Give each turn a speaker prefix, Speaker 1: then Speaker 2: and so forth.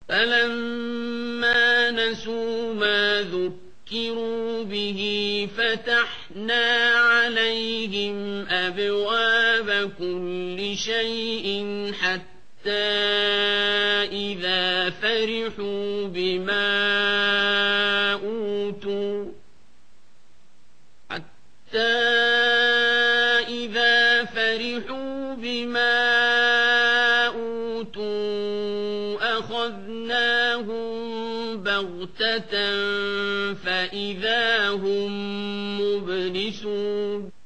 Speaker 1: فلما نسوا ما ذكروا به فتحنا عليهم أبواب كل شيء حتى إذا فرحوا بما أوتوا أخذناهم بغتة فإذا هم مبلسون